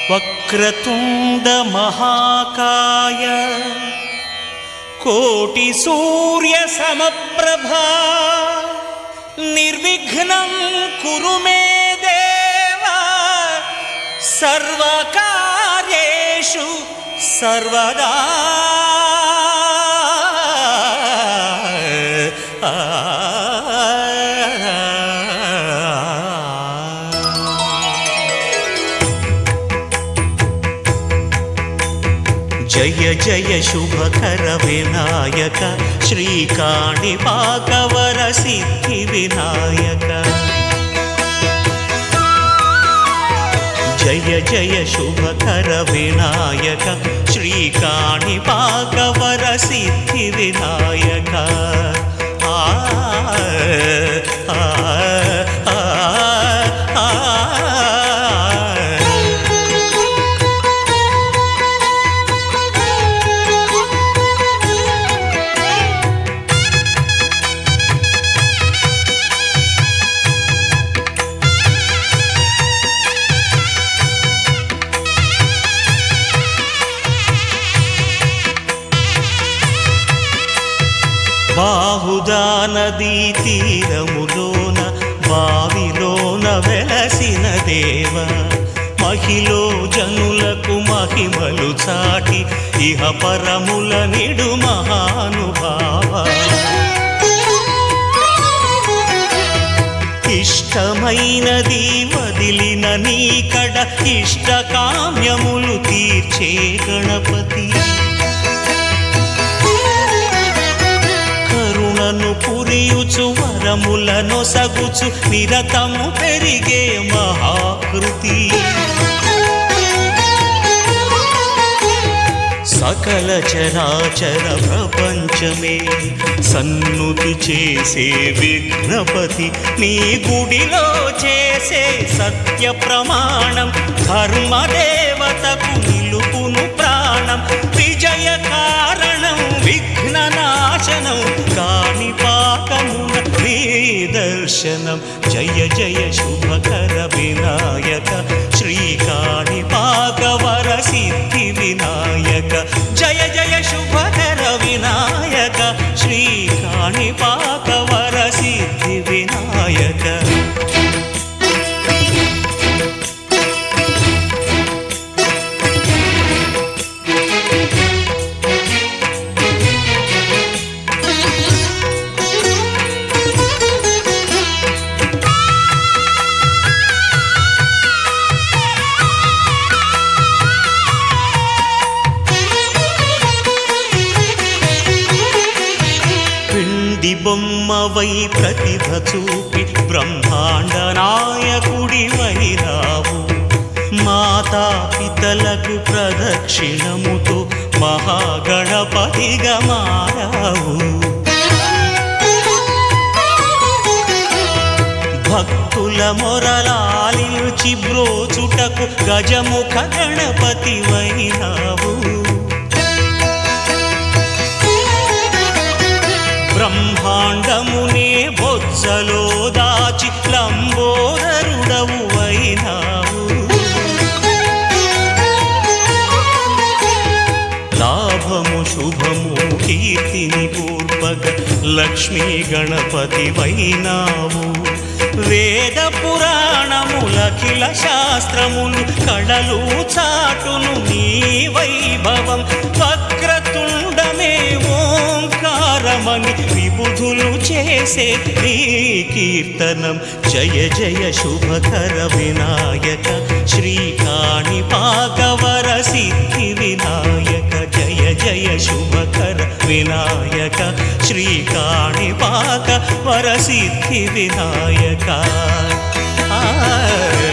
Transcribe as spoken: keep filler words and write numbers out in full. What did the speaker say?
వక్రతుండ మహాకాయ కోటి సూర్య సమప్రభా నిర్విఘ్నం కురు మే దేవా సర్వకార్యేషు సర్వదా. జయ జయ శుభకర వినాయక శ్రీకాణిపాకవర సిద్ధి వినాయక. జయ జయ శుభకర వినాయక శ్రీకాణిపాకవర సిద్ధి వినాయక. ఆ ఆ ఆ ఆ బాహుదా నదీ తీరములోన బావిలోన వెలసిన దేవ మహిలో జనులకు మహిమలు చాటి ఇహ పరముల నిడు మహానుభావ. ఇష్టమైనది వదిలిన నీకడ ఇష్ట కామ్యములు తీర్చే గణపతి. కరుణను పురియుచు వరములను సగుచు నిరతము పెరిగే మహాకృతి. సకల చరాచర ప్రపంచమే సన్నుతి చేసే విఘ్నపతి. నీ గుడిలో చేసే సత్య ప్రమాణం ధర్మదేవతకు నిలుపును ప్రాణం. విజయ కారణం విఘ్న నాశనం కాణిపాకమున నీ దర్శనం. జయ జయ శుభకర వినాయక శ్రీకాణిపాకవర సిద్ధి వినాయక. జయ జయ శుభకర వినాయక శ్రీకాణిపాకవర సిద్ధి వినాయక. బొమ్మవై ప్రతిభ చూపి బ్రహ్మాండ నాయకుడి వైరావు. మాతా పితలకు ప్రదక్షిణముతో మహాగణపతిగా మారావు. భక్తుల మొరలాలించి బ్రోచుటకు గజముఖ గణపతి వైరావు. బ్రహ్మాండమునే బొజ్జలో దాచి లంబోదరుడవు అయినావు. లాభము శుభము కీర్తిని పూర్వక లక్ష్మీ గణపతి వైనావు. వేద పురాణములఖిల శాస్త్రములు కళలు చాటును నీ వైభవం. వక్రతుండమే ఓంకారమని విబుధులు చేసే నీ కీర్తనం. జయ జయ శుభకర వినాయక శ్రీకాణిపాకవర సిద్ధి వినాయక. జయ జయ శుభకర వినాయక శ్రీకాణిపాకవర సిద్ధి వినాయక. ఆ